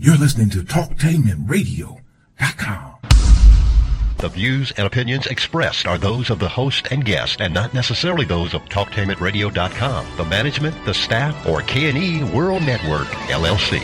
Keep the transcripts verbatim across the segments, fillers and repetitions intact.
You're listening to Talktainment Radio dot com. The views and opinions expressed are those of the host and guest and not necessarily those of Talktainment Radio dot com, the management, the staff, or K and E World Network, L L C.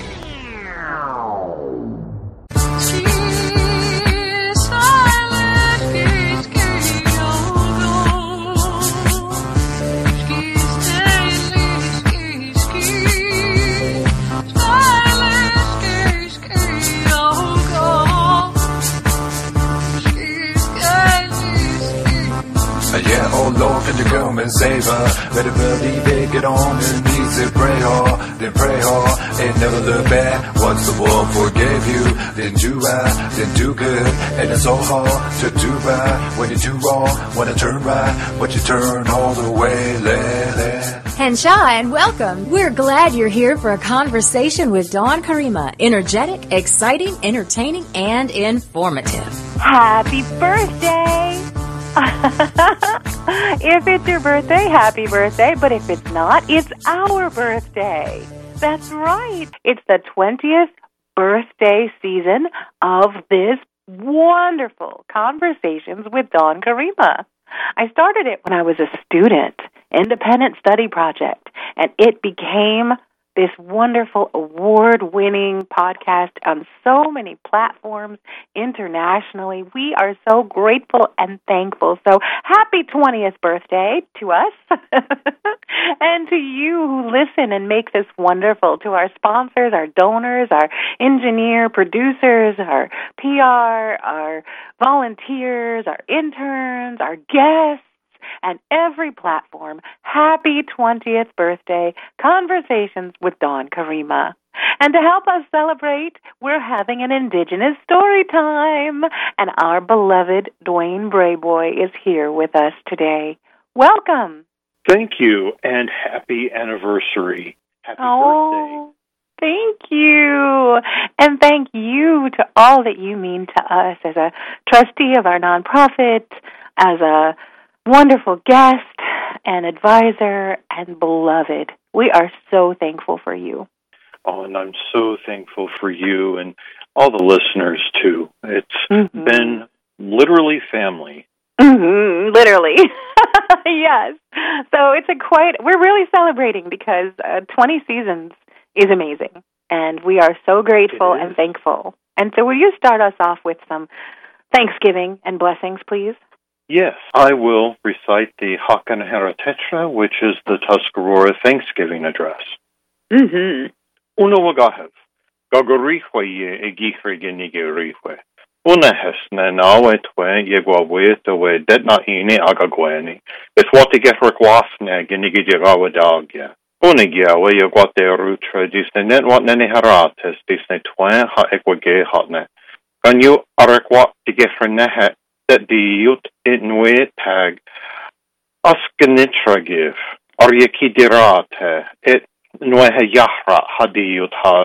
Yeah, oh Lord, can you come and save her? Better believe it, get on your knees and pray hard, then pray hard, and never look back. Once the world forgave you, then do right, then do good. And it's so hard to do right when you do wrong, when to turn right, but you turn all the way, let it. Henshaw, and welcome. We're glad you're here for a conversation with Dawn Karima. Energetic, exciting, entertaining, and informative. Happy birthday! If it's your birthday, happy birthday. But if it's not, it's our birthday. That's right. It's the twentieth birthday season of this wonderful Conversations with Dawn Karima. I started it when I was a student, independent study project, and it became this wonderful award-winning podcast on so many platforms internationally. We are so grateful and thankful. So happy twentieth birthday to us and to you who listen and make this wonderful, to our sponsors, our donors, our engineer, producers, our P R, our volunteers, our interns, our guests, and every platform. Happy twentieth birthday, Conversations with Dawn Karima. And to help us celebrate, we're having an Indigenous story time. And our beloved Dwayne Brayboy is here with us today. Welcome. Thank you, and happy anniversary. Happy oh, birthday. Thank you. And thank you to all that you mean to us as a trustee of our nonprofit, as a wonderful guest and advisor and beloved. We are so thankful for you. Oh, and I'm so thankful for you and all the listeners, too. It's mm-hmm. been literally family. Mm-hmm, literally. Yes. So it's a quite, we're really celebrating because uh, twenty seasons is amazing. And we are so grateful and thankful. And so will you start us off with some Thanksgiving and blessings, please? Yes, I will recite the Hakanahara Tetra, which is the Tuscarora Thanksgiving Address. Mm-hmm. Unawagahav, Gagorichwe ye egichre nigerichwe. Unahesne nawetwe yegwawetawe detna ini agagweni. It's what to get rekwafne genigidirawadagya. Unigyawe yegwate rutra disne net what nene harates disne twen ha ekwage hotne. Can you arekwat to get for nehet? That the youth in way tag Askanitra or Yakidirate, it Nweha Yahra Hadiyut ha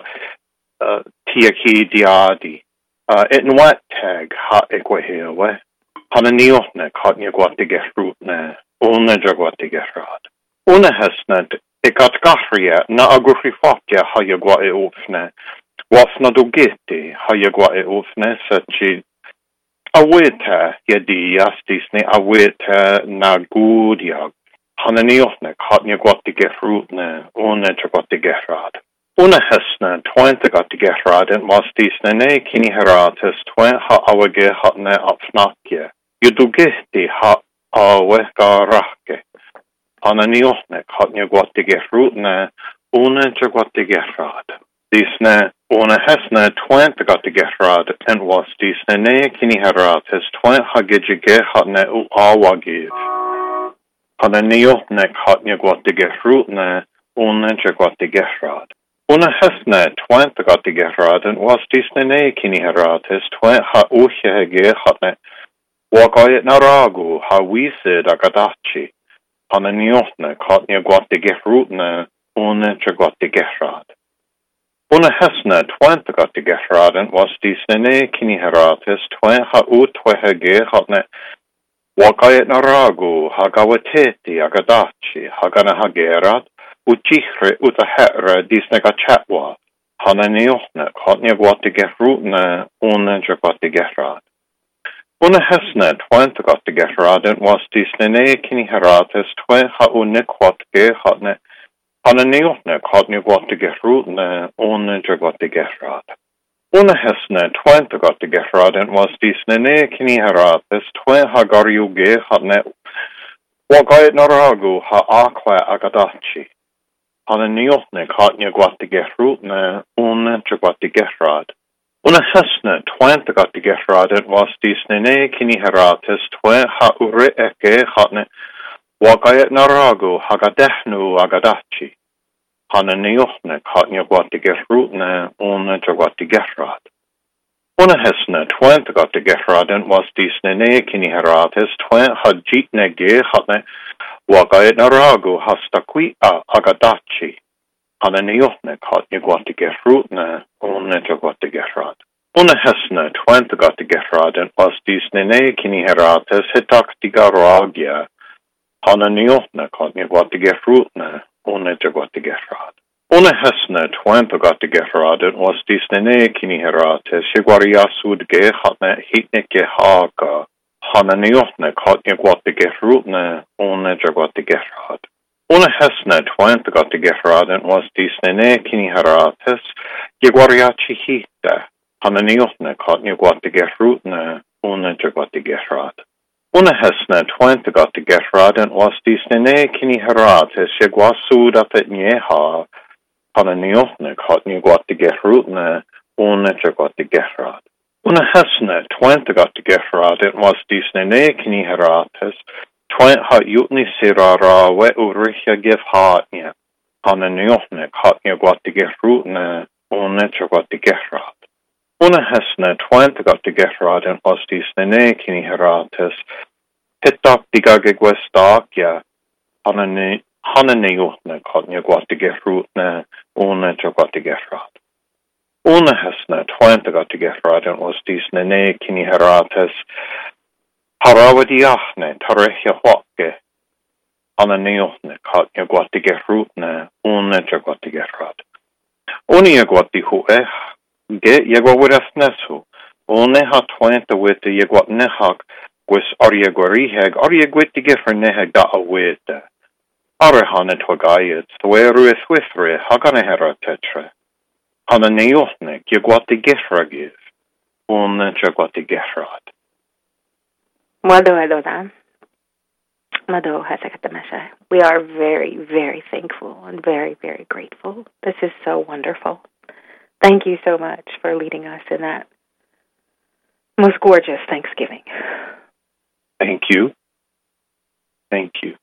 Tiaki Diadi, it Nwat tag ha Equahewe, Hananiotne Kotnya Guatiget Rootne, Una Jagwatigerad. Una Hesnet, Ekatgahria, Na Agrufi Fatya Hayagwa Eofne, Wafna Dugiti, Hayagwa Eofne, Sachi. Aweta yadi yastisne aweta na gudiag. Hananiotne katnya gwati gerutne, one jagwati gerad. Una hesne twente gati gerad and wastisne ne kini herates twen ha awage hatne apfnakje. Yudugihti ha aweka rahke. Hananiotne katnya gwati gerutne, one jagwati gerad. Disne Ona hesne twente gati gerad and was disne ne kini herates twen hagijige hatne u awagiv. Hananiotne katnya gwati gerutne, one jagwati gerad. Una hesne twente gati gerad and was disne ne kini herates twen ha uchehege hatne wakayet naragu ha wisid agadachi. Hananiotne katnya gwati gerutne, one jagwati gerad. Una hesna twente gati gerad was disne ne kini herates twen ha utwehege hatne wakayet naragu ha gawateti agadachi ha gana hagerat Uchichre utahera disne gachatwa. Hananiotne, Hotnia Guatigerutne, Una Jagatigerad. Una Hesne, Twente Gatigerad, was Disney Kini Heratis, Twe Haunik Watge Hotne, Hananiotne, Hotnia Guatigerutne, Una Jagatigerad. Una Hesne, Twente Gatigerad, was Disney Kini Heratis, Twe Hagariuge Hotne, Wagayat Naragu, Ha Aqua Agadachi. Hananiotne, Hotnia Guatigerutne, Una Jagatigerad. Una Hesne, Twente Gatigerad, was Disney Kini Heratis, Twe Haure Eke Hotne, Wagayat Naragu, Hagadehnu Agadachi. Hananiotne, Hotnia Guatigerutne, Una Jagatigerad. Una Hesne, Twente Gatigerad, was Disney Kini Heratis, Twe Hajitne Ge Hotne, Wagayat Naragu, Hastaqui Agadachi. Hananiotne, Hotnia Guatigerutne, Una Jagatigerad. Una Hesne, Twente Gatigerad, was Disney Kini Heratis, Hitaktigaragia. Hananiotne, Hotnia Guatigerutne, Una Jagatigerad. Una Hesne, Twente Gatigerad, was Disney Kini Heratis, Higuariasud Ge Hotne, Hitne Ge Haga. Hananiotne, Hotnia Guatigerutne, Una Jagatigerad. Una Hesne, Twente Gatigerad, was Disney Kini Heratis, Higuariachi Hita. Hananiotne, Hotnia Guatigerutne, Una Jagatigerad. Una Hesne, Twente Gatigerad, was Disney Kini Heratis, Higuasud Apet Nyeha. Hananiotne, Hotnia Guatigerutne, Una Jagatigerad. Una Hesne, Twente Gatigerad, was Disney Kini Heratis, Twent hat Jutni Sirara, we Uricha give Hatnia. Hananiotne, Hotnia Guatigerutne, Una Jagatigerad. Una Hesne, Twente Gatigerad, was Disney Kini Heratis, Hitak Digagigwestakia. Hananiotne, Hotnia Guatigerutne, Una Jagatigerad. Una Hesne, Twente Gatigerad, was Disney Kini Heratis, Harawadiachne, Tarechia Hwake. Hananiotne, Hotnia Guatigerutne, Una Jagatigerad. Unia Guatihue, Get Yagwawidas One ha Twente with the Yagwat Nehak, was Ariagwariheg, Ariagwitigifer Neheg da a wete. Arahana Twagayet, the way Ruith Withre, Haganahera Tetre. Hananiotne, Yagwati give, Una Jagwati Gerad. Mado Edodan. Mado Hasekatamesha. We are very, very thankful and very, very grateful. This is so wonderful. Thank you so much for leading us in that most gorgeous Thanksgiving. Thank you. Thank you.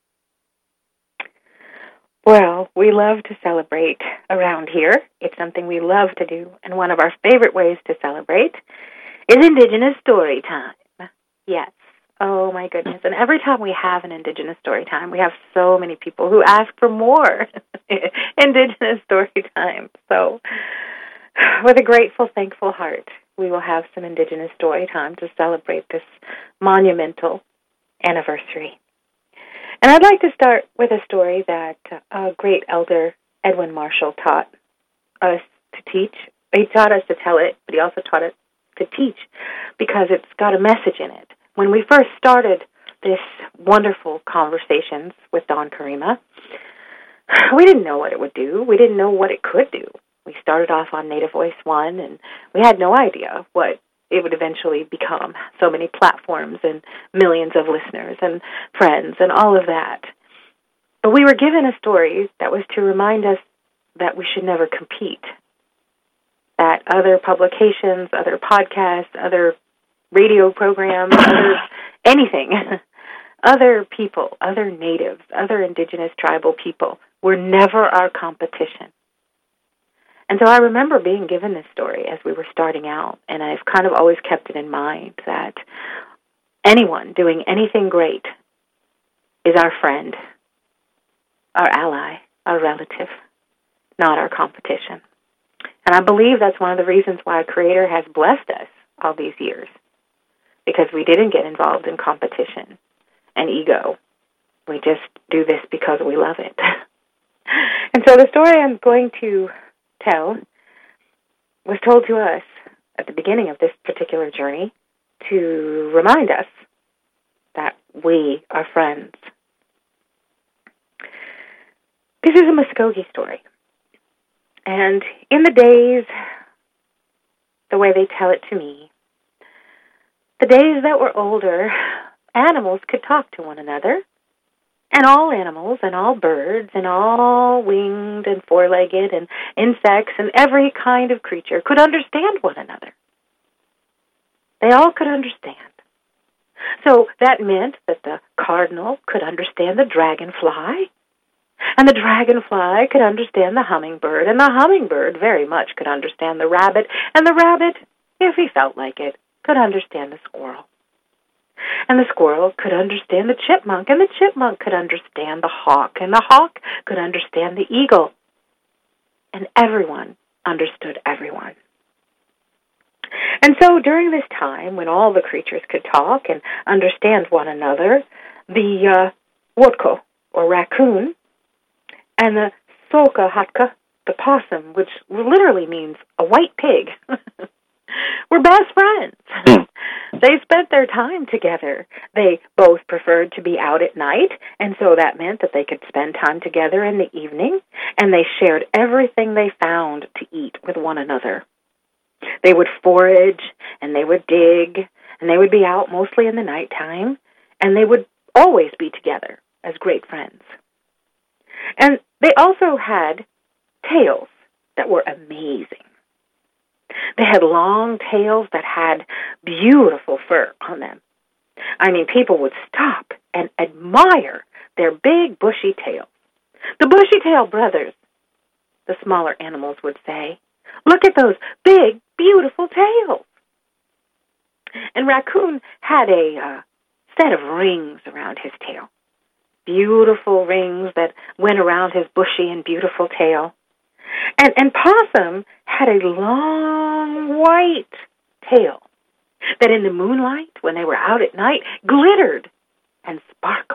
Well, we love to celebrate around here. It's something we love to do, and one of our favorite ways to celebrate is Indigenous Story Time. Yes. Oh, my goodness. And every time we have an Indigenous Story Time, we have so many people who ask for more Indigenous Story Time. So, with a grateful, thankful heart, we will have some Indigenous Story Time to celebrate this monumental anniversary. And I'd like to start with a story that a great elder, Edwin Marshall, taught us to teach. He taught us to tell it, but he also taught us to teach because it's got a message in it. When we first started this wonderful conversations with Dawn Karima, we didn't know what it would do. We didn't know what it could do. We started off on Native Voice One, and we had no idea what it would eventually become. So many platforms and millions of listeners and friends and all of that. But we were given a story that was to remind us that we should never compete, that other publications, other podcasts, other radio programs, other anything, other people, other natives, other indigenous tribal people were never our competition. And so I remember being given this story as we were starting out, and I've kind of always kept it in mind that anyone doing anything great is our friend, our ally, our relative, not our competition. And I believe that's one of the reasons why Creator has blessed us all these years, because we didn't get involved in competition and ego. We just do this because we love it. And so the story I'm going to tell was told to us at the beginning of this particular journey to remind us that we are friends. This is a Muskogee story. And in the days, the way they tell it to me, the days that were older, animals could talk to one another. And all animals and all birds and all winged and four-legged and insects and every kind of creature could understand one another. They all could understand. So that meant that the cardinal could understand the dragonfly, and the dragonfly could understand the hummingbird, and the hummingbird very much could understand the rabbit, and the rabbit, if he felt like it, could understand the squirrel. And the squirrel could understand the chipmunk, and the chipmunk could understand the hawk, and the hawk could understand the eagle. And everyone understood everyone. And so during this time, when all the creatures could talk and understand one another, the uh, wotko, or raccoon, and the sokahatka, the possum, which literally means a white pig, were best friends. They spent their time together. They both preferred to be out at night, and so that meant that they could spend time together in the evening, and they shared everything they found to eat with one another. They would forage, and they would dig, and they would be out mostly in the nighttime, and they would always be together as great friends. And they also had tails that were amazing. They had long tails that had beautiful fur on them. I mean, people would stop and admire their big, bushy tails. The bushy-tailed brothers, the smaller animals would say, look at those big, beautiful tails. And Raccoon had a uh, set of rings around his tail. Beautiful rings that went around his bushy and beautiful tail. And, and Possum had a long white tail that in the moonlight, when they were out at night, glittered and sparkled.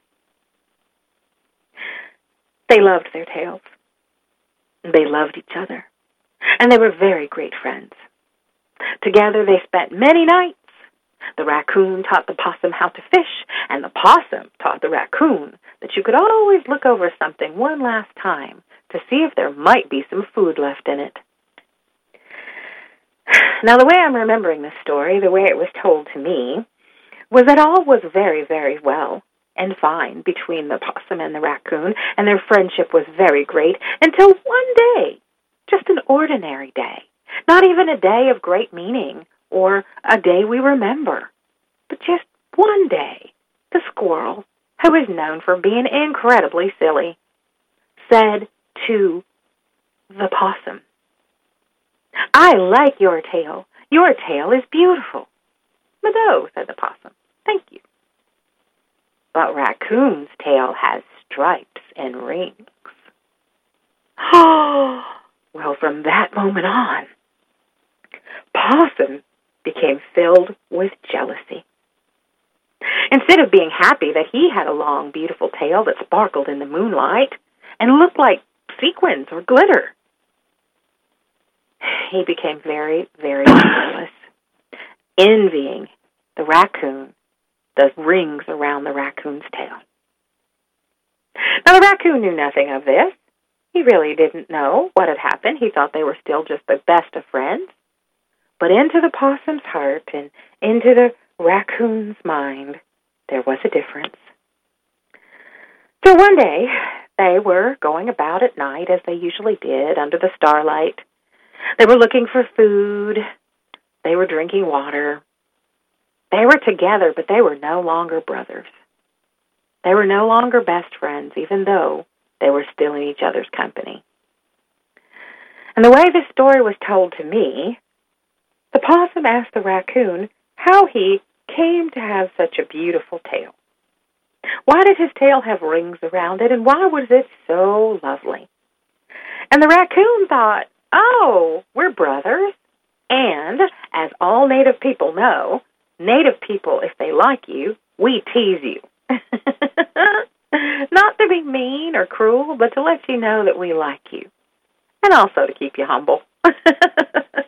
They loved their tails. They loved each other. And they were very great friends. Together they spent many nights. The raccoon taught the possum how to fish, and the possum taught the raccoon that you could always look over something one last time to see if there might be some food left in it. Now, the way I'm remembering this story, the way it was told to me, was that all was very, very well and fine between the possum and the raccoon, and their friendship was very great until one day, just an ordinary day, not even a day of great meaning or a day we remember, but just one day, the squirrel, who is known for being incredibly silly, said to the possum, I like your tail. Your tail is beautiful. But no, said the possum, thank you. But Raccoon's tail has stripes and rings. Oh, well, from that moment on, Possum became filled with jealousy. Instead of being happy that he had a long, beautiful tail that sparkled in the moonlight and looked like sequins or glitter, he became very, very jealous, envying the raccoon, the rings around the raccoon's tail. Now, the raccoon knew nothing of this. He really didn't know what had happened. He thought they were still just the best of friends. But into the possum's heart and into the raccoon's mind, there was a difference. So one day, they were going about at night, as they usually did, under the starlight. They were looking for food. They were drinking water. They were together, but they were no longer brothers. They were no longer best friends, even though they were still in each other's company. And the way this story was told to me, the possum asked the raccoon how he came to have such a beautiful tail. Why did his tail have rings around it, and why was it so lovely? And the raccoon thought, oh, we're brothers, and as all native people know, native people, if they like you, we tease you. Not to be mean or cruel, but to let you know that we like you, and also to keep you humble.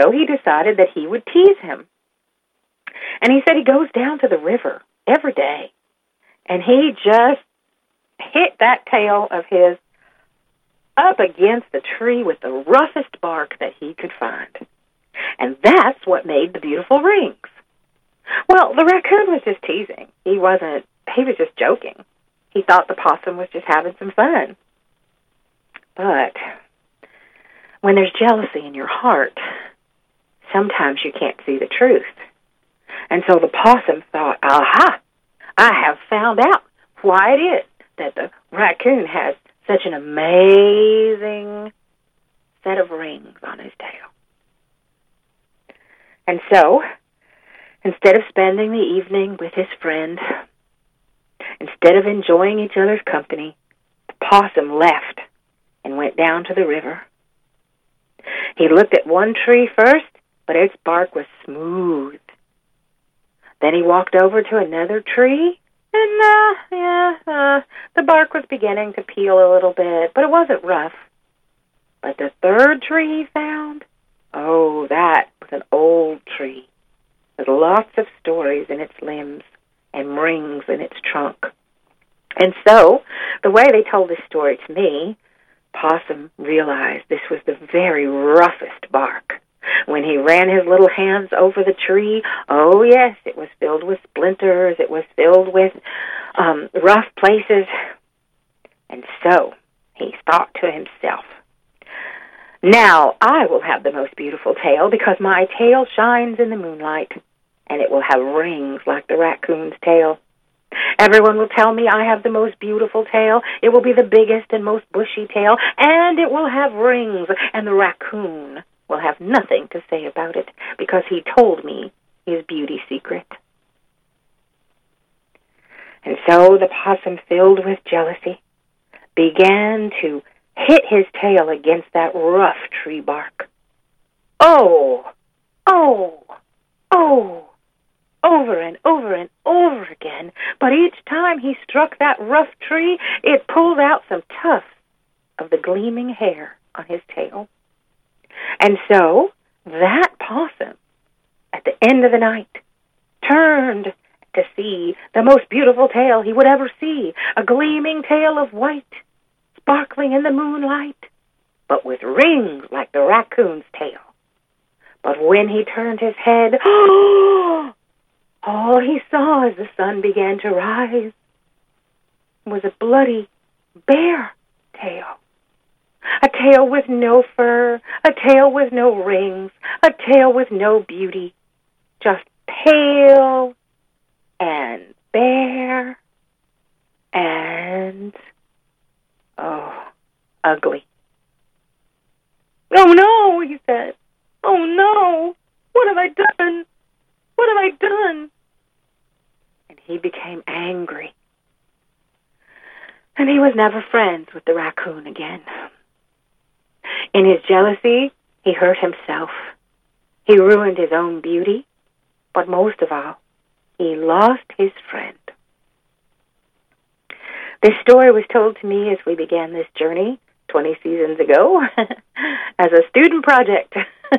so he decided that he would tease him. And he said he goes down to the river every day, and he just hit that tail of his up against the tree with the roughest bark that he could find. And that's what made the beautiful rings. Well, the raccoon was just teasing. He wasn't, he was just joking. He thought the possum was just having some fun. But when there's jealousy in your heart, sometimes you can't see the truth. And so the possum thought, aha, I have found out why it is that the raccoon has such an amazing set of rings on his tail. And so, instead of spending the evening with his friend, instead of enjoying each other's company, the possum left and went down to the river. He looked at one tree first, but its bark was smooth. Then he walked over to another tree, and uh, yeah, uh, the bark was beginning to peel a little bit, but it wasn't rough. But the third tree he found, oh, that was an old tree with lots of stories in its limbs and rings in its trunk. And so, the way they told this story to me, Possum realized this was the very roughest bark. When he ran his little hands over the tree, oh yes, it was filled with splinters, it was filled with um, rough places. And so, he thought to himself, now I will have the most beautiful tail because my tail shines in the moonlight, and it will have rings like the raccoon's tail. Everyone will tell me I have the most beautiful tail. It will be the biggest and most bushy tail, and it will have rings, and the raccoon will have nothing to say about it because he told me his beauty secret. And so the possum, filled with jealousy, began to hit his tail against that rough tree bark. Oh, oh, oh, over and over and over again. But each time he struck that rough tree, it pulled out some tufts of the gleaming hair on his tail. And so that possum, at the end of the night, turned to see the most beautiful tail he would ever see, a gleaming tail of white, sparkling in the moonlight, but with rings like the raccoon's tail. But when he turned his head, all he saw as the sun began to rise was a bloody bear tail. A tail with no fur, a tail with no rings, a tail with no beauty, just pale and bare and, oh, ugly. Oh, no, he said. Oh, no, what have I done? What have I done? And he became angry. And he was never friends with the raccoon again. In his jealousy, he hurt himself. He ruined his own beauty. But most of all, he lost his friend. This story was told to me as we began this journey twenty seasons ago as a student project.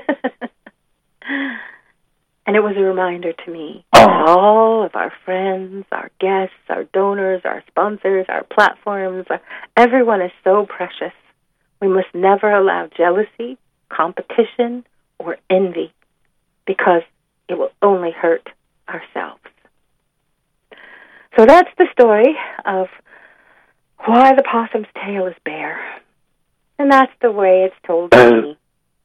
And it was a reminder to me that all of our friends, our guests, our donors, our sponsors, our platforms, everyone is so precious. We must never allow jealousy, competition, or envy because it will only hurt ourselves. So that's the story of why the possum's tail is bare. And that's the way it's told to me.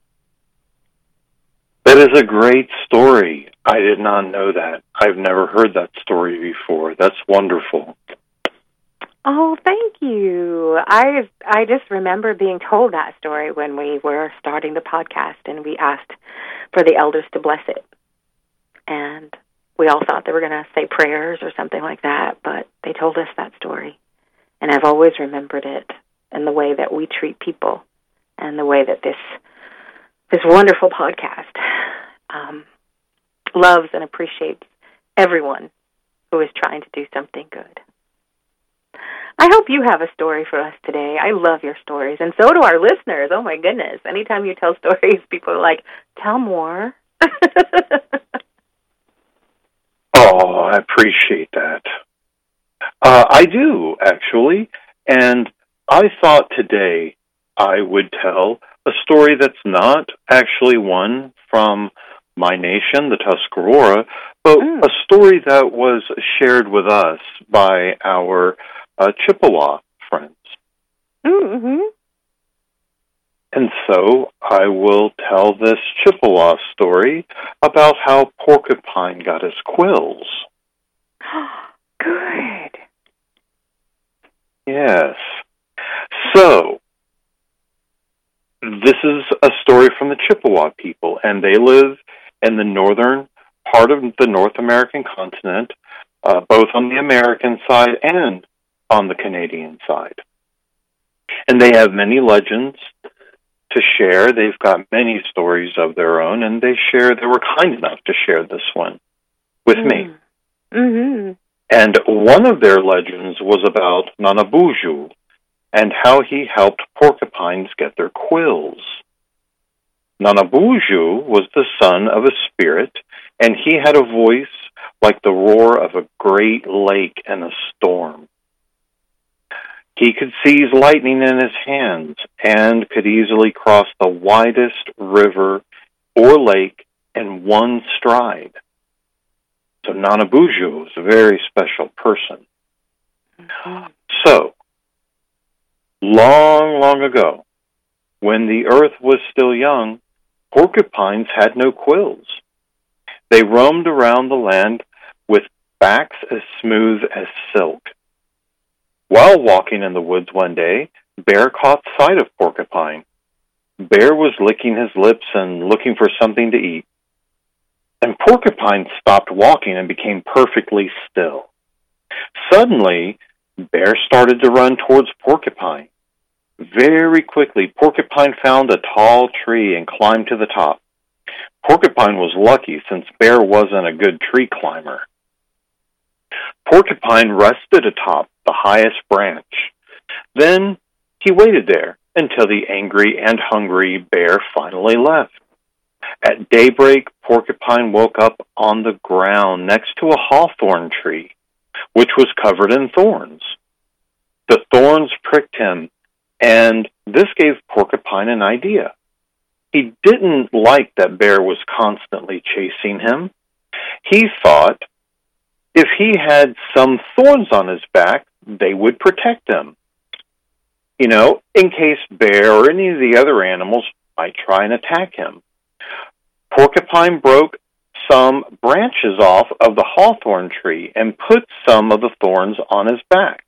That is a great story. I did not know that. I've never heard that story before. That's wonderful. Oh, thank you. I I just remember being told that story when we were starting the podcast and we asked for the elders to bless it. And we all thought they were going to say prayers or something like that, but they told us that story. And I've always remembered it and the way that we treat people and the way that this this wonderful podcast um, loves and appreciates everyone who is trying to do something good. I hope you have a story for us today. I love your stories, and so do our listeners. Oh, my goodness. Anytime you tell stories, people are like, tell more. Oh, I appreciate that. Uh, I do, actually, and I thought today I would tell a story that's not actually one from my nation, the Tuscarora, but Mm. a story that was shared with us by our uh, Chippewa friends. Mm-hmm. And so I will tell this Chippewa story about how Porcupine got his quills. Good. Yes. So, this is a story from the Chippewa people, and they live in the northern part of the North American continent, uh, both on the American side and on the Canadian side. And they have many legends to share. They've got many stories of their own, and they share. They were kind enough to share this one with Mm. me. Mm-hmm. And one of their legends was about Nanabuju and how he helped porcupines get their quills. Nanabuju was the son of a spirit, and he had a voice like the roar of a great lake in a storm. He could seize lightning in his hands and could easily cross the widest river or lake in one stride. So Nanabuju was a very special person. Mm-hmm. So, long, long ago, when the earth was still young, porcupines had no quills. They roamed around the land with backs as smooth as silk. While walking in the woods one day, Bear caught sight of Porcupine. Bear was licking his lips and looking for something to eat. And Porcupine stopped walking and became perfectly still. Suddenly, Bear started to run towards Porcupine. Very quickly, Porcupine found a tall tree and climbed to the top. Porcupine was lucky since Bear wasn't a good tree climber. Porcupine rested atop the highest branch. Then he waited there until the angry and hungry Bear finally left. At daybreak, Porcupine woke up on the ground next to a hawthorn tree, which was covered in thorns. The thorns pricked him, and this gave Porcupine an idea. He didn't like that Bear was constantly chasing him. He thought if he had some thorns on his back, they would protect him. You know, in case Bear or any of the other animals might try and attack him. Porcupine broke some branches off of the hawthorn tree and put some of the thorns on his back.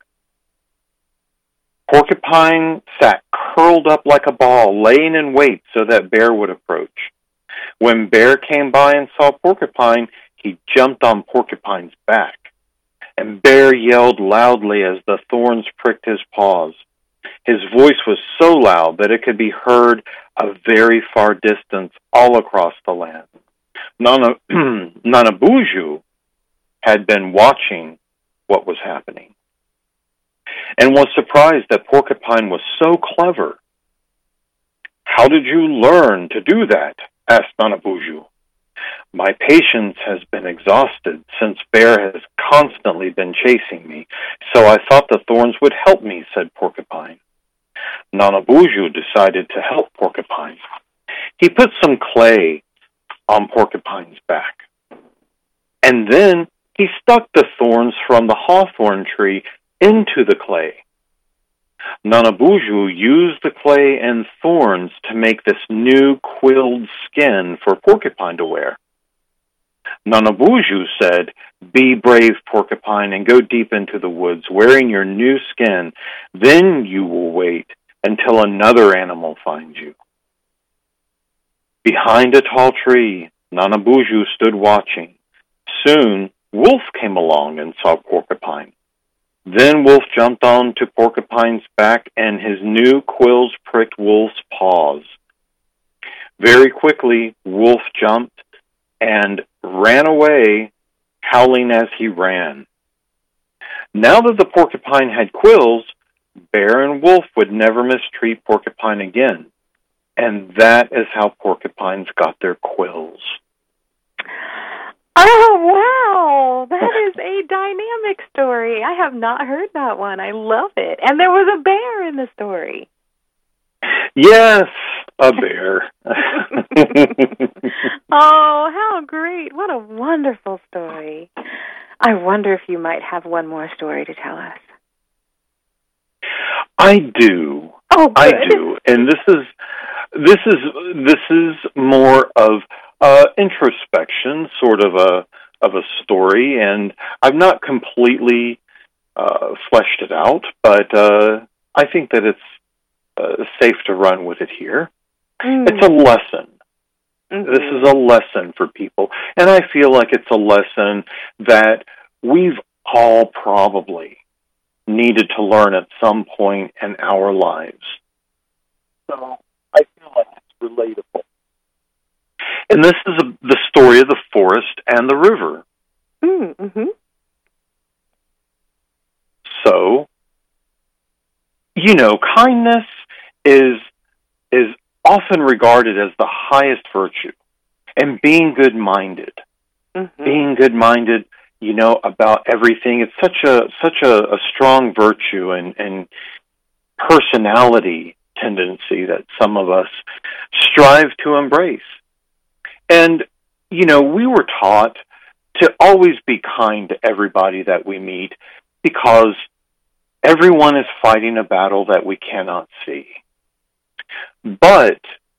Porcupine sat curled up like a ball, laying in wait so that Bear would approach. When Bear came by and saw Porcupine, he jumped on Porcupine's back. And Bear yelled loudly as the thorns pricked his paws. His voice was so loud that it could be heard a very far distance all across the land. Nana, Nanabuju had been watching what was happening and was surprised that Porcupine was so clever. "How did you learn to do that?" asked Nanabuju. "My patience has been exhausted since Bear has constantly been chasing me, so I thought the thorns would help me," said Porcupine. Nanabuju decided to help Porcupine. He put some clay on Porcupine's back, and then he stuck the thorns from the hawthorn tree into the clay. Nanabuju used the clay and thorns to make this new quilled skin for Porcupine to wear. Nanabuju said, "Be brave, Porcupine, and go deep into the woods wearing your new skin. Then you will wait until another animal finds you." Behind a tall tree, Nanabuju stood watching. Soon, Wolf came along and saw Porcupine. Then Wolf jumped on to Porcupine's back, and his new quills pricked Wolf's paws. Very quickly, Wolf jumped and ran away, howling as he ran. Now that the porcupine had quills, Bear and Wolf would never mistreat Porcupine again. And that is how porcupines got their quills. Oh, wow. That is a dynamic story. I have not heard that one. I love it. And there was a bear in the story. Yes, a bear. Oh, how great. What a wonderful story. I wonder if you might have one more story to tell us. I do. Oh, good. I do. And this is this is this is more of uh, introspection, sort of a of a story, and I've not completely uh, fleshed it out, but uh, I think that it's uh, safe to run with it here. Mm. It's a lesson. Mm-hmm. This is a lesson for people, and I feel like it's a lesson that we've all probably needed to learn at some point in our lives. So I feel like it's relatable. And this is a, the story of the forest and the river. Mm-hmm. So, you know, kindness is is often regarded as the highest virtue, and being good-minded. Mm-hmm. Being good-minded, you know, about everything. It's such a such a, a strong virtue and, and personality tendency that some of us strive to embrace. And, you know, we were taught to always be kind to everybody that we meet because everyone is fighting a battle that we cannot see. But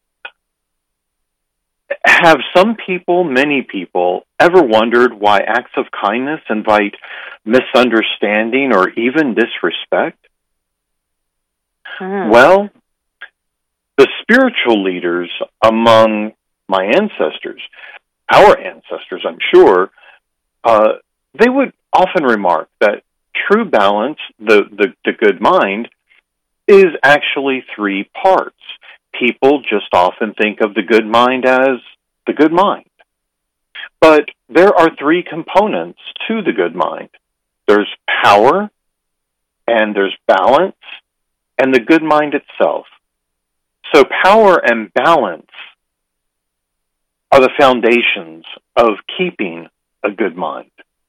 have some people, many people, ever wondered why acts of kindness invite misunderstanding or even disrespect? Hmm. Well, the spiritual leaders among my ancestors, our ancestors, I'm sure, uh, they would often remark that true balance, the, the, the good mind, is actually three parts. People just often think of the good mind as the good mind. But there are three components to the good mind. There's power, and there's balance, and the good mind itself. So power and balance are the foundations of keeping a good mind.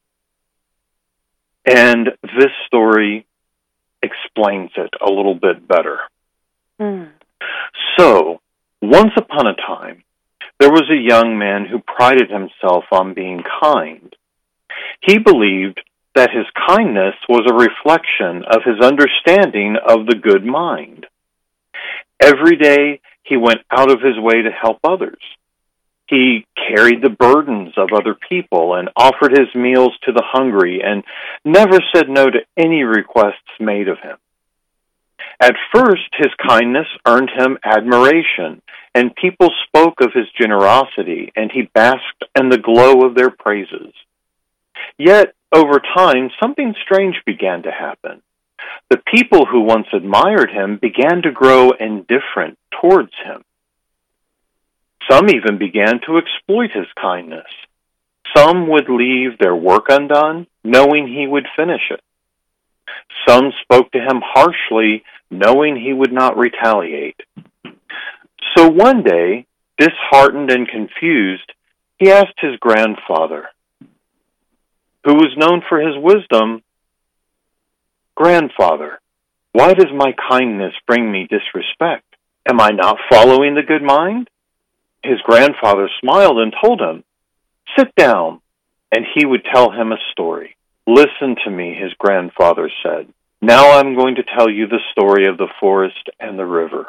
And this story explains it a little bit better. Mm. So, once upon a time, there was a young man who prided himself on being kind. He believed that his kindness was a reflection of his understanding of the good mind. Every day, he went out of his way to help others. He carried the burdens of other people and offered his meals to the hungry and never said no to any requests made of him. At first, his kindness earned him admiration, and people spoke of his generosity, and he basked in the glow of their praises. Yet, over time, something strange began to happen. The people who once admired him began to grow indifferent towards him. Some even began to exploit his kindness. Some would leave their work undone, knowing he would finish it. Some spoke to him harshly, knowing he would not retaliate. So one day, disheartened and confused, he asked his grandfather, who was known for his wisdom, "Grandfather, why does my kindness bring me disrespect? Am I not following the good mind?" His grandfather smiled and told him, "Sit down," and he would tell him a story. "Listen to me," his grandfather said. "Now I'm going to tell you the story of the forest and the river."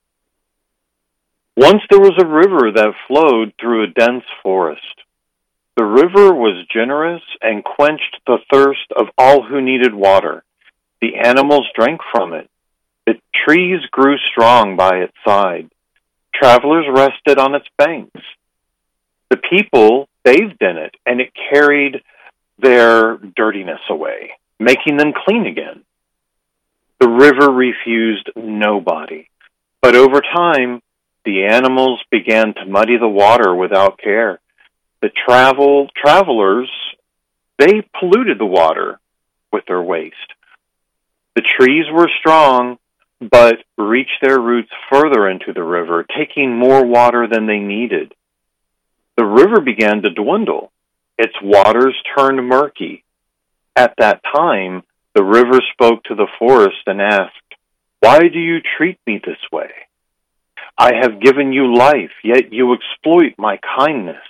Once there was a river that flowed through a dense forest. The river was generous and quenched the thirst of all who needed water. The animals drank from it. The trees grew strong by its side. Travelers rested on its banks. The people bathed in it, and it carried their dirtiness away, making them clean again. The river refused nobody, but over time, the animals began to muddy the water without care. The travel travelers, they polluted the water with their waste. The trees were strong, but reached their roots further into the river, taking more water than they needed. The river began to dwindle. Its waters turned murky. At that time, the river spoke to the forest and asked, "Why do you treat me this way? I have given you life, yet you exploit my kindness."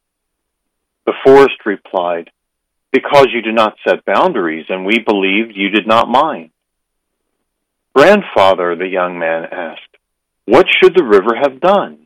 The forest replied, "Because you did not set boundaries, and we believed you did not mind." "Grandfather," the young man asked, "what should the river have done?"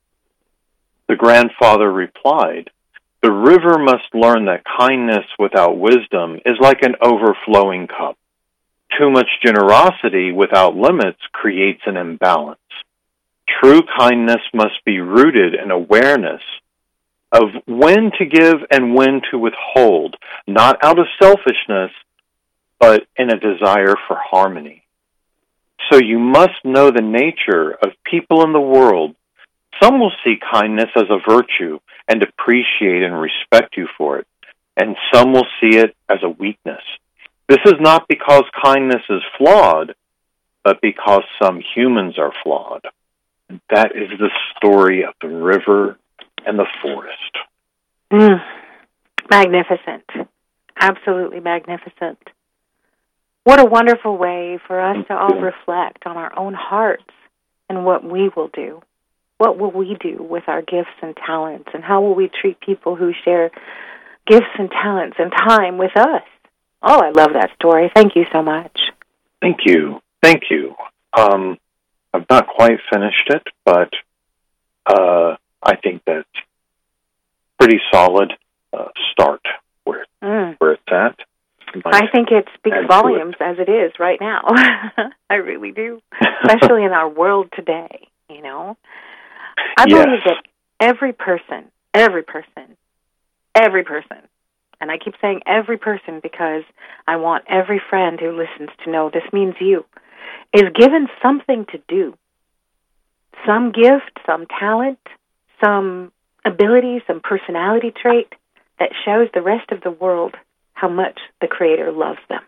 The grandfather replied, "The river must learn that kindness without wisdom is like an overflowing cup. Too much generosity without limits creates an imbalance. True kindness must be rooted in awareness of when to give and when to withhold, not out of selfishness, but in a desire for harmony. So you must know the nature of people in the world. Some will see kindness as a virtue and appreciate and respect you for it, and some will see it as a weakness. This is not because kindness is flawed, but because some humans are flawed." And that is the story of the river and the forest. Mm. Magnificent. Absolutely magnificent. What a wonderful way for us to all reflect on our own hearts and what we will do. What will we do with our gifts and talents, and how will we treat people who share gifts and talents and time with us? Oh, I love that story. Thank you so much. Thank you. Thank you. Um, I've not quite finished it, but uh, I think that's pretty solid uh, start where, mm. where it's at. I think it speaks volumes it. as it is right now. I really do, especially in our world today, you know. I yes. believe that every person, every person, every person, and I keep saying every person because I want every friend who listens to know this means you, is given something to do. Some gift, some talent, some ability, some personality trait that shows the rest of the world how much the Creator loves them.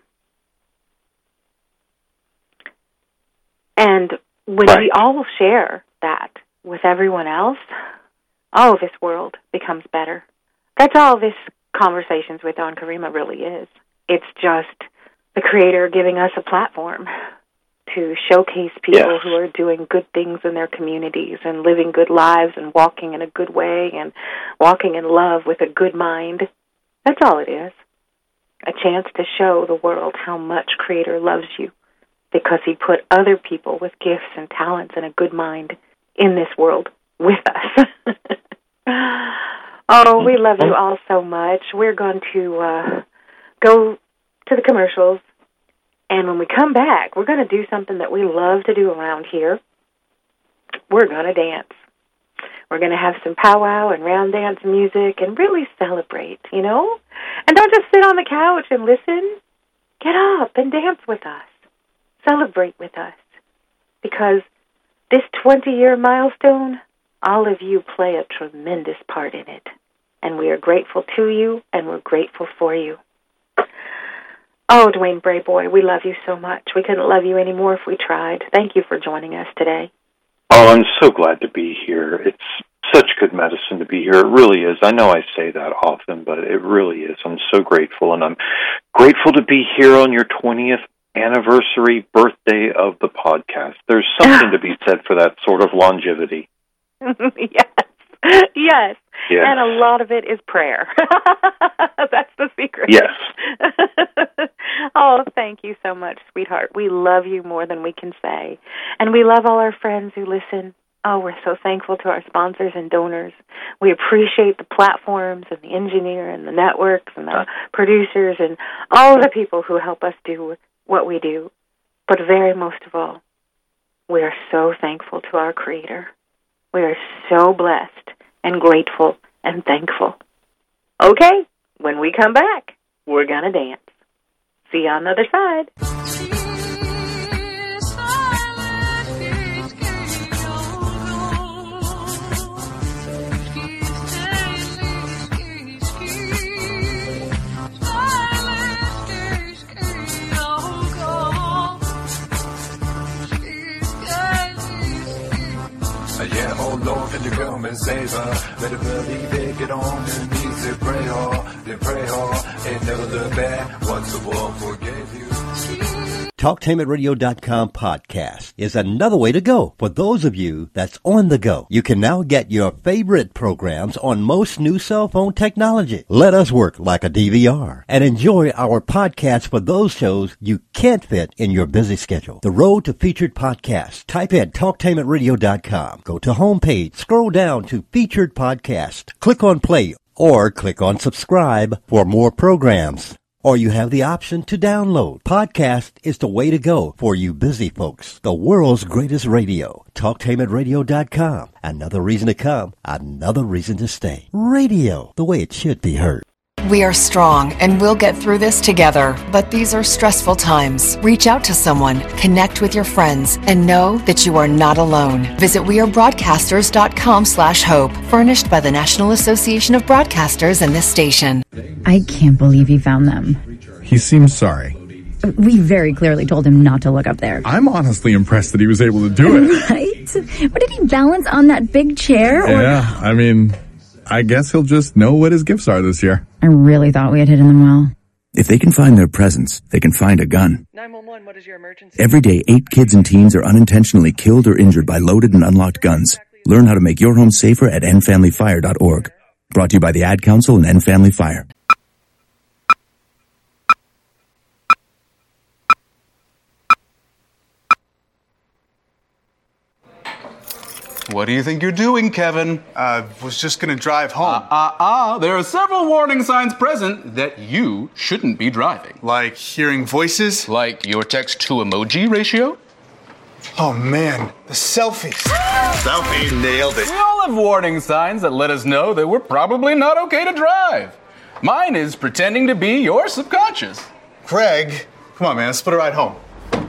And when right. we all share that with everyone else, oh, this world becomes better. That's all this Conversations with Dawn Karima really is. It's just the Creator giving us a platform to showcase people yes. who are doing good things in their communities and living good lives and walking in a good way and walking in love with a good mind. That's all it is. A chance to show the world how much Creator loves you because He put other people with gifts and talents and a good mind in this world with us. Oh, we love you all so much. We're going to uh, go to the commercials, and when we come back, we're going to do something that we love to do around here. We're going to dance. We're going to have some powwow and round dance music and really celebrate, you know? And don't just sit on the couch and listen. Get up and dance with us. Celebrate with us. Because this twenty-year milestone, all of you play a tremendous part in it. And we are grateful to you, and we're grateful for you. Oh, Dwayne Brayboy, we love you so much. We couldn't love you any more if we tried. Thank you for joining us today. Oh, I'm so glad to be here. It's such good medicine to be here. It really is. I know I say that often, but it really is. I'm so grateful, and I'm grateful to be here on your twentieth anniversary birthday of the podcast. There's something to be said for that sort of longevity. Yes. Yes. Yes. And a lot of it is prayer. That's the secret. Yes. Oh, thank you so much, sweetheart. We love you more than we can say. And we love all our friends who listen. Oh, we're so thankful to our sponsors and donors. We appreciate the platforms and the engineer and the networks and the producers and all the people who help us do what we do. But very most of all, we are so thankful to our Creator. We are so blessed and grateful and thankful. Okay, when we come back, we're going to dance. See you on the other side. come and save her. Better believe it, get on your knees and pray hard, then pray hard, and never look back once the world forgave you. Talktainment Radio dot com podcast is another way to go for those of you that's on the go. You can now get your favorite programs on most new cell phone technology. Let us work like a D V R and enjoy our podcast for those shows you can't fit in your busy schedule. The road to featured podcasts. Type in Talktainment Radio dot com. Go to homepage, scroll down to featured podcast, click on play or click on subscribe for more programs. Or you have the option to download. Podcast is the way to go for you busy folks. The world's greatest radio. Talktainment Radio dot com. Another reason to come. Another reason to stay. Radio, the way it should be heard. We are strong and we'll get through this together. But these are stressful times. Reach out to someone, connect with your friends, and know that you are not alone. Visit wearebroadcasters dot com slash hope. Furnished by the National Association of Broadcasters and this station. I can't believe he found them. He seems sorry. We very clearly told him not to look up there. I'm honestly impressed that he was able to do it. Right? What, did he balance on that big chair? Or... Yeah, I mean, I guess he'll just know what his gifts are this year. I really thought we had hidden them well. If they can find their presents, they can find a gun. nine one one, what is your emergency? Every day, eight kids and teens are unintentionally killed or injured by loaded and unlocked guns. Learn how to make your home safer at end family fire dot org. Brought to you by the Ad Council and End Family Fire. What do you think you're doing, Kevin? I uh, was just gonna drive home. Ah, ah, ah. There are several warning signs present that you shouldn't be driving. Like hearing voices? Like your text-to-emoji ratio? Oh, man. The selfies. Selfie. Nailed it. We all have warning signs that let us know that we're probably not okay to drive. Mine is pretending to be your subconscious. Craig, come on, man. Let's put a ride home.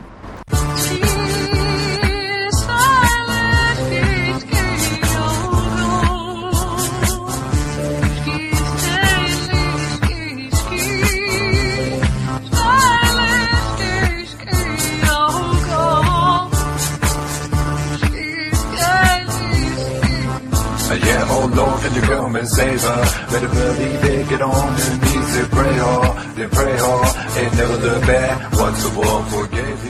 Yeah, oh Lord, can you come and save her? Better believe it, get on your knees and pray hard, then pray hard, and never look back once the world forgave you.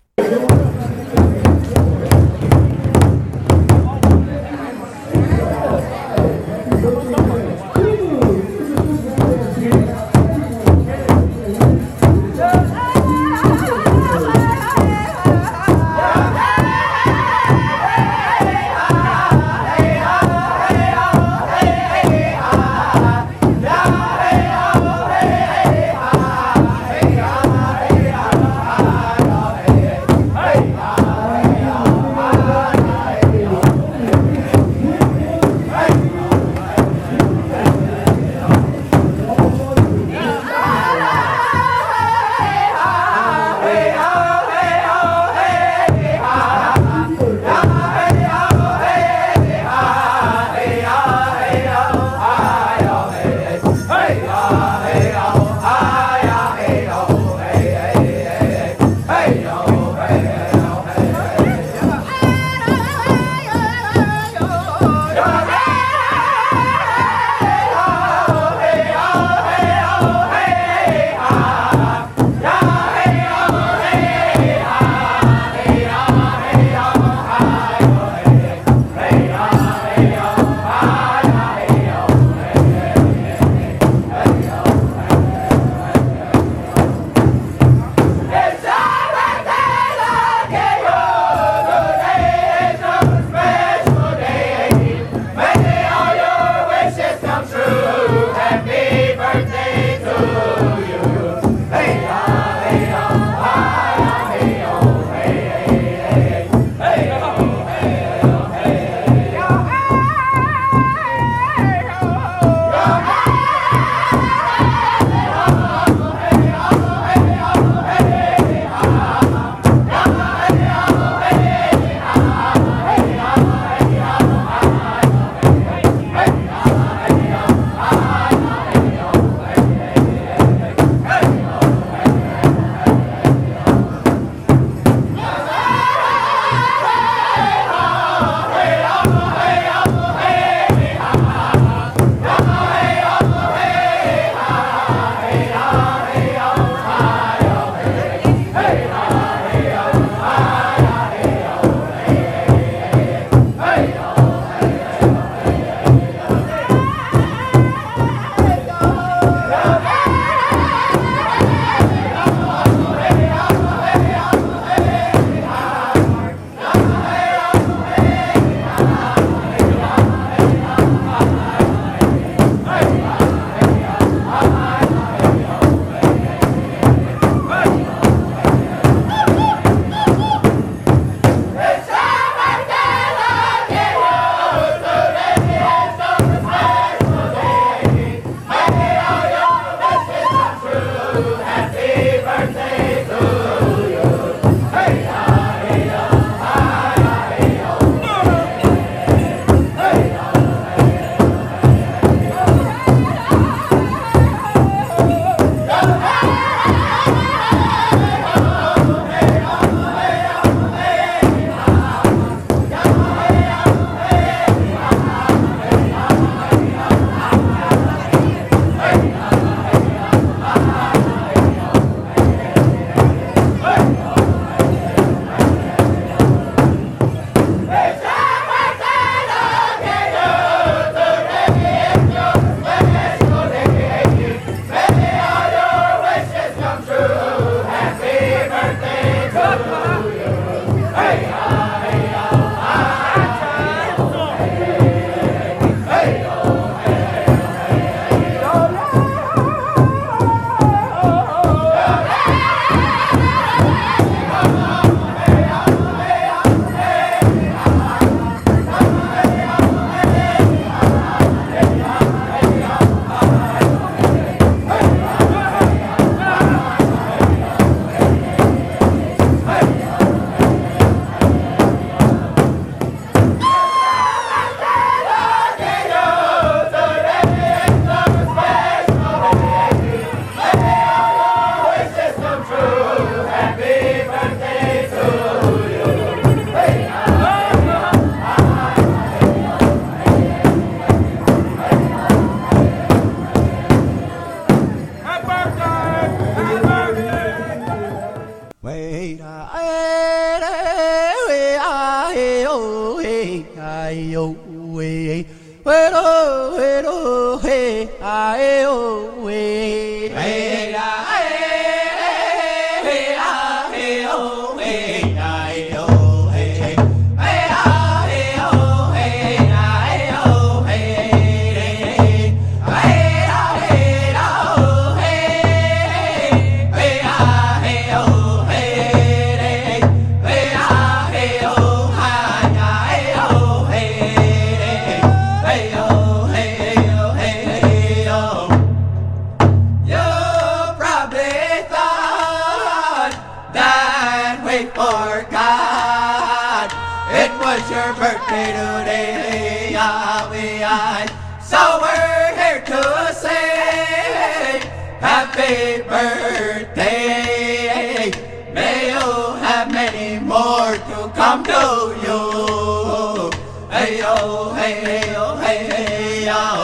for God. It was your birthday today, Yahweh. So we're here to say happy birthday. May you have many more to come to you. Hey yo, hey hey yo, hey hey yo.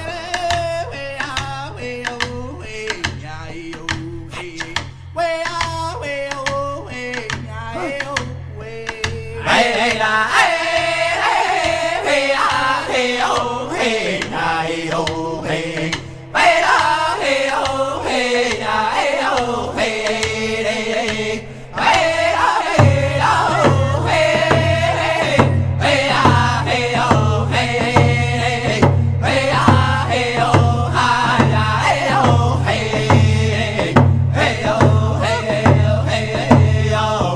Hey hey la, hey hey hey ah hey oh hey ah hey oh hey. Hey la, hey oh hey ah hey oh hey hey hey. Hey la, hey oh hey hey ah hey oh hey hey. Hey ah hey oh ah hey oh hey. Hey oh hey hey hey hey oh.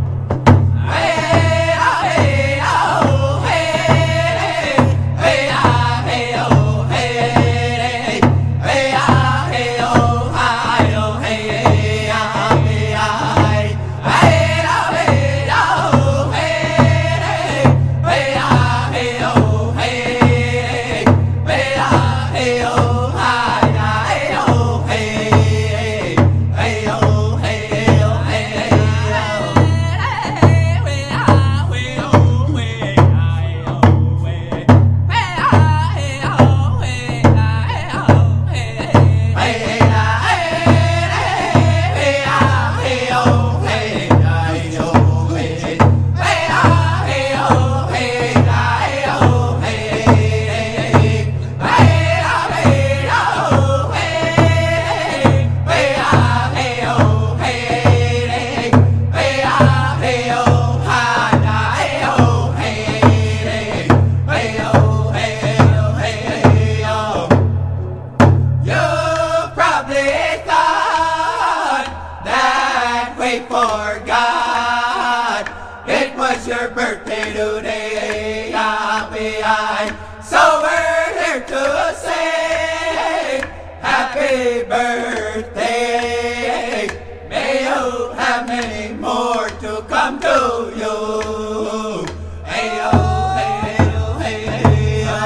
For God, it was your birthday today, Yahweh. So we're here to say happy birthday. May you have many more to come to you. Hey yo, hey hey yo, hey hey yo.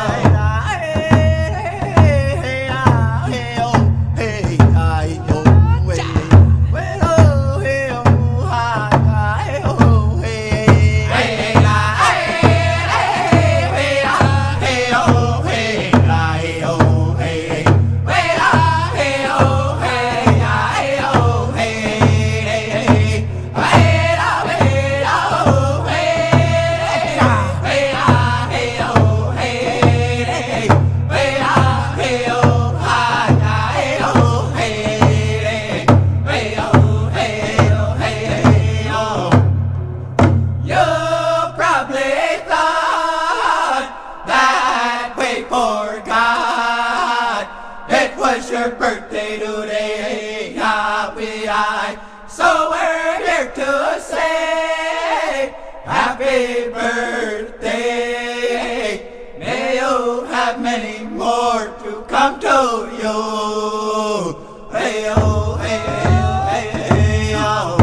Your birthday today, Yahweh. So we're here to say happy birthday. May you have many more to come to you. Hey oh, hey hey hey oh.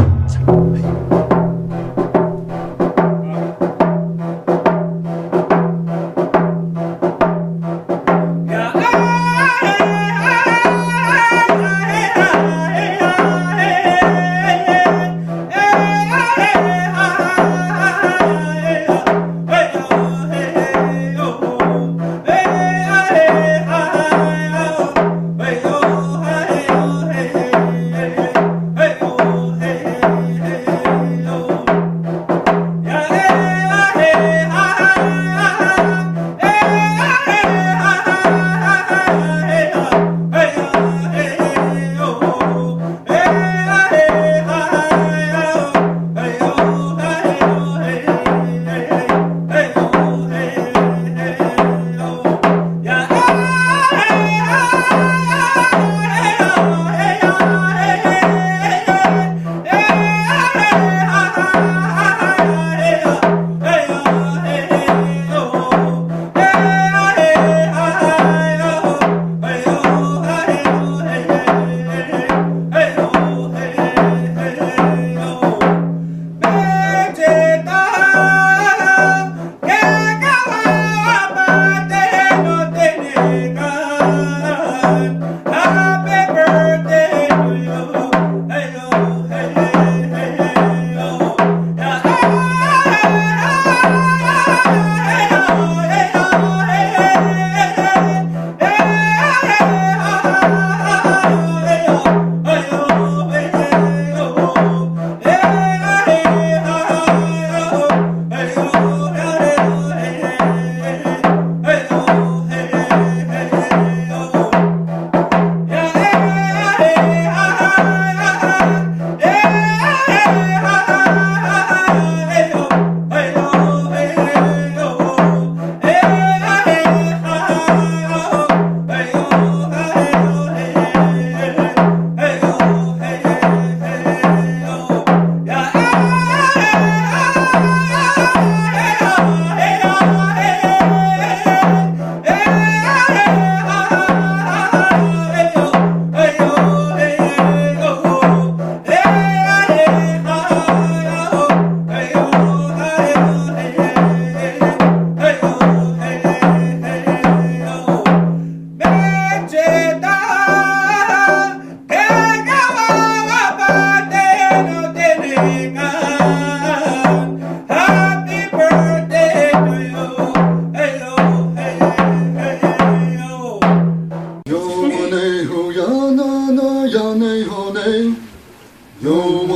Hey!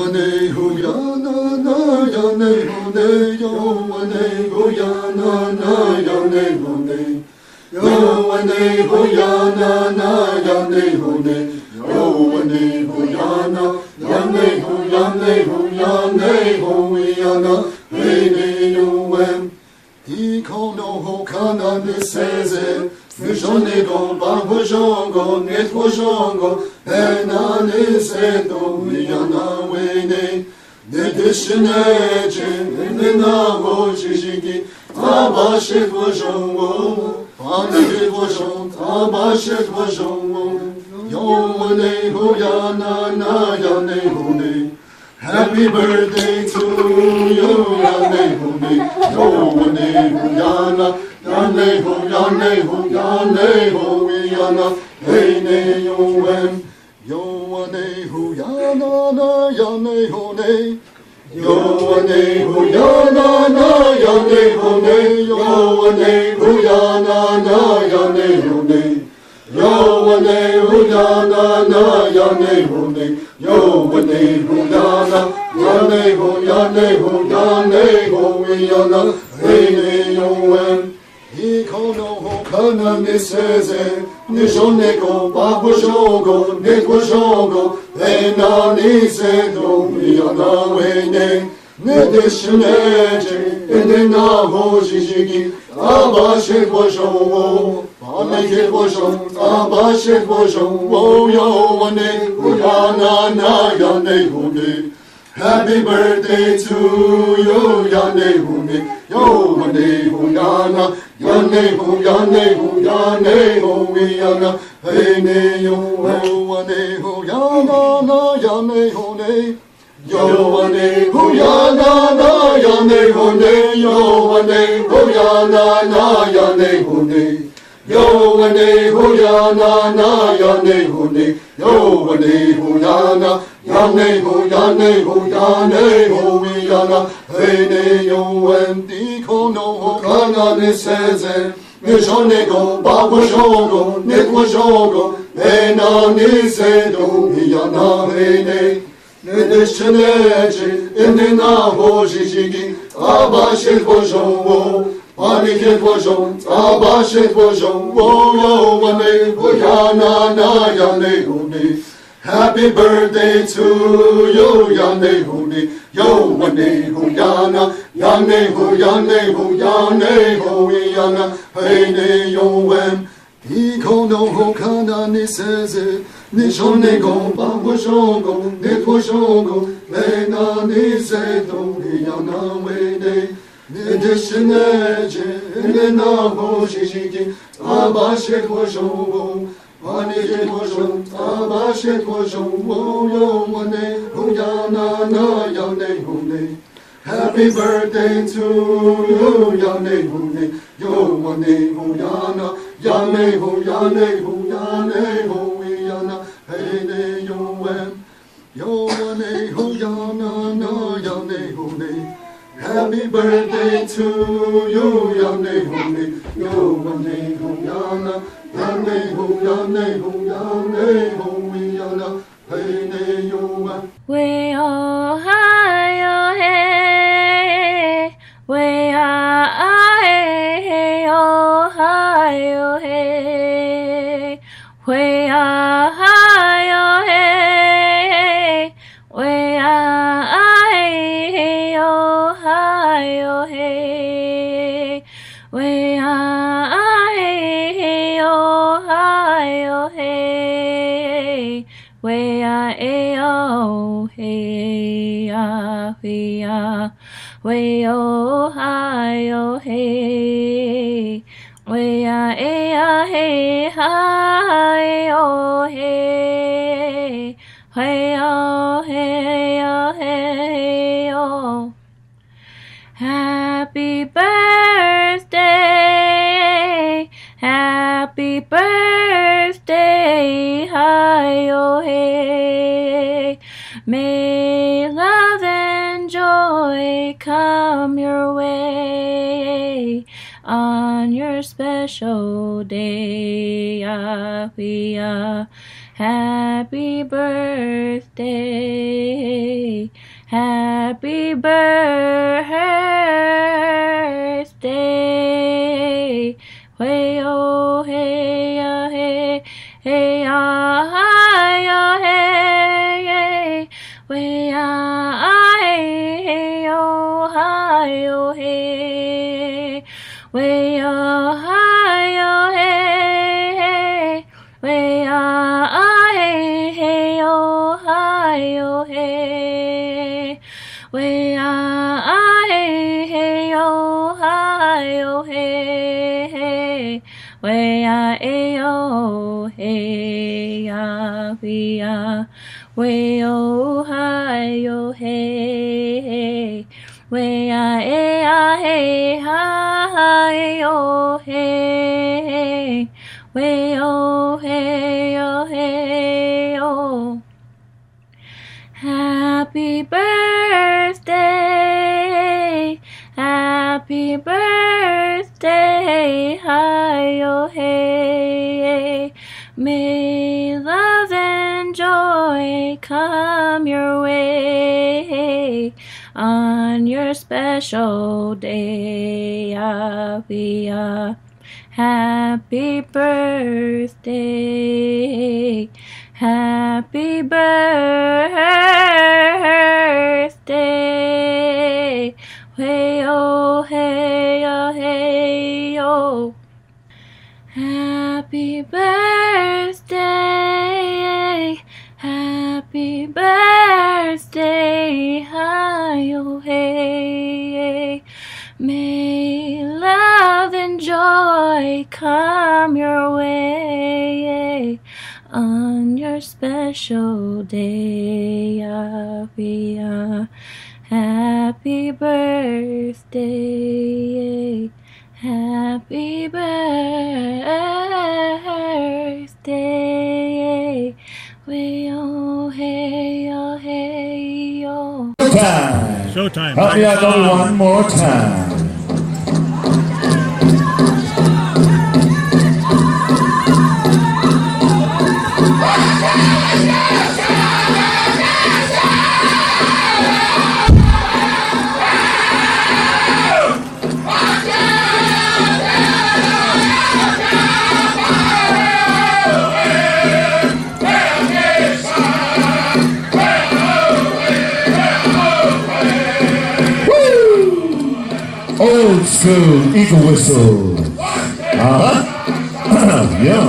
wane ho ya na na ya ne ho ne yo wane ho ya na na ya ne ho ne yo wane ho ya na na ya ne ho ne yo wane ho ya na ya ne ho ya ne ho ya ne ho ya na he ne yo wen I kono ho kana ne seze Fujone go babu jongo netwo jongo ena ne se do yana wene ne dishneje ne na ho jiji abashe wo jongo ane wo jongo abashe wo jongo yo ne ho yana na ya ne ho ne Happy birthday to you ya ne ho ne yo ne ho yana Yane ho, yane ho, yane ho, yana, hey ne yo em, yo ane ho, yana na, yane ho ne, yo ane ho, yana na, yane ho ne, yo ane ho, yana na, yane ho ne, yo ane ho, yana na, yane ho ne, yo ane ho, yana, yane ho, yane ho, yane ho, yana, hey ne yo em. Ikono ho kana ne seze, ne jone go babu jongo, ne go jongo, e na ni se do yana wene, ne deshneje, e ne na ho jiji, abashe go jongo, ameke go jongo, abashe go jongo, yo wane, yana na yane hune. Happy birthday to you, yane hune, yo wane hu yana, yane hu yane hu yane hu yana, hey ne yo wane hu yana na yane hu ne, yo wane hu yana na yane hu ne, yo wane hu yana na yane hu ne. Yo wane ho yana na yane ho ne, yo wane ho yana, yane ho yane ho yane ho yana, hey ne yo en di kono ho kana ne seze, ne jone go babu jongo, ne go jongo, e na ni se do yana hey ne, ne deshneje, e ne na ho jiji, abashe ho jongo. Anike vojon, abashe vojon, wo yo wane, wo yana na yane hune. Happy birthday to you, yane hune, yo wane hu yana, yane hu yane hu yane hu yana, hey ne yo em. Ikono ho kana ne seze, ne jone go babu jongo, ne po jongo, me na ni se do yana wene. Ne deshneje, ne na ho jiji, abashe wo jongo, anike wo jongo, abashe wo jongo, yo wane hu yana na yane hu ne. Happy birthday to you, yane hu ne, yo wane hu yana, yane hu yane hu yane hu yana, hey ne yo em, yo wane hu yana na yane hu ne. Happy birthday to you, yane hune, yo wane hu yana, yane hu yane hu yane hu yana, hey ne yo wan. We oh hi oh hey, we ah hey oh hi oh hey, we ah hi oh hey, we ah hey oh hi oh hey, we ah hey oh hi oh hey, we ah hey oh hey ah we ah, we oh hi oh hey, we ah hey ah hey hi oh hey, hey oh hey oh hey oh. Happy birthday, happy birthday, hi oh hey. May love and joy come your way on your special day. Ah, we ah. Happy birthday, happy birthday. Way oh hey ah hey, hey ah hi ah hey, way ah hey, hey oh hi oh hey, way oh hi oh hey, way ah hey, hey oh hi oh hey, way ah hey, hey oh hi oh hey, way ah hey oh hey ah we ah, way oh hi oh hey, way ah hey ah hey hi oh hey, way oh hey oh hey oh. Happy birthday, happy birthday, hi oh hey. May love and joy come your way on your special day. Ah, we are. Happy birthday, happy birthday, hey oh hey oh hey oh. Happy birthday, happy birthday, hi oh hey. May love and joy come your way on your special day. Ah, we are. Happy birthday, happy birthday, way oh hey oh hey oh. Showtime. Showtime. Help me out though one more time. Old school eagle whistle. Uh-huh. Yeah.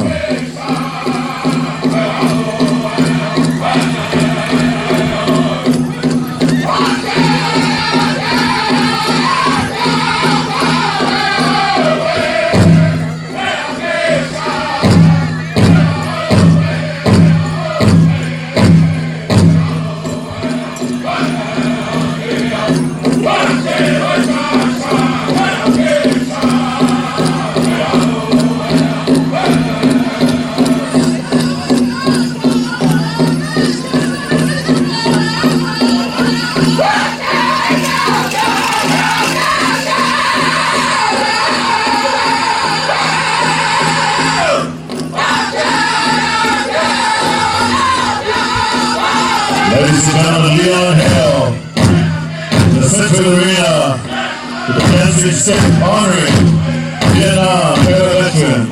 Ladies and gentlemen, Leon Hill, the Central Arena, with the dancing stick honoring Vietnam era veterans.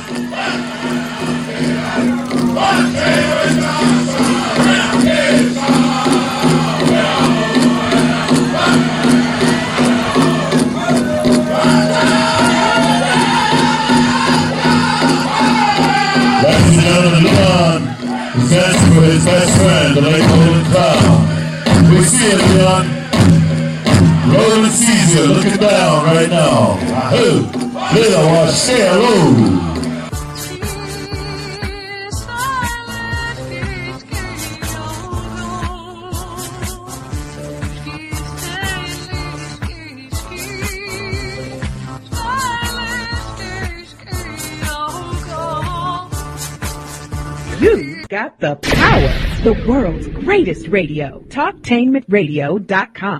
Ladies and gentlemen, Leon is dancing with his best friend, the late Golden Crown. We see it, Leon. Roland sees you looking down right now. Ahoo! Leon wants to say hello. You got the power. The world's greatest radio. Talktainment Radio dot com.